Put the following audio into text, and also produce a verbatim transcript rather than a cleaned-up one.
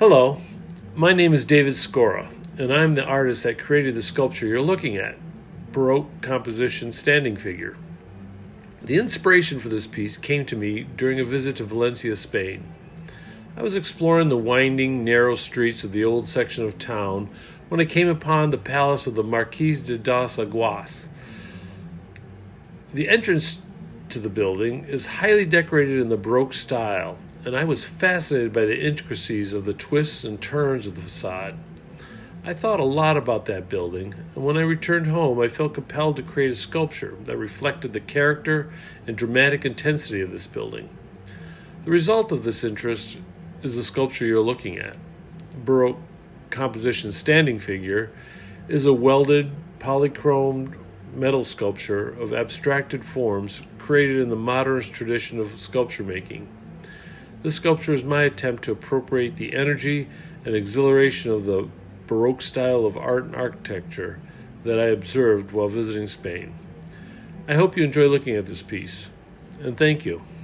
Hello, my name is David Scora, and I'm the artist that created the sculpture you're looking at, Baroque Composition Standing Figure. The inspiration for this piece came to me during a visit to Valencia, Spain. I was exploring the winding, narrow streets of the old section of town when I came upon the palace of the Marquis de das Aguas. The entrance to the building is highly decorated in the Baroque style, and I was fascinated by the intricacies of the twists and turns of the facade. I thought a lot about that building, and when I returned home, I felt compelled to create a sculpture that reflected the character and dramatic intensity of this building. The result of this interest is the sculpture you're looking at. Baroque Composition Standing Figure is a welded, polychromed metal sculpture of abstracted forms created in the modernist tradition of sculpture making. This sculpture is my attempt to appropriate the energy and exhilaration of the Baroque style of art and architecture that I observed while visiting Spain. I hope you enjoy looking at this piece, and thank you.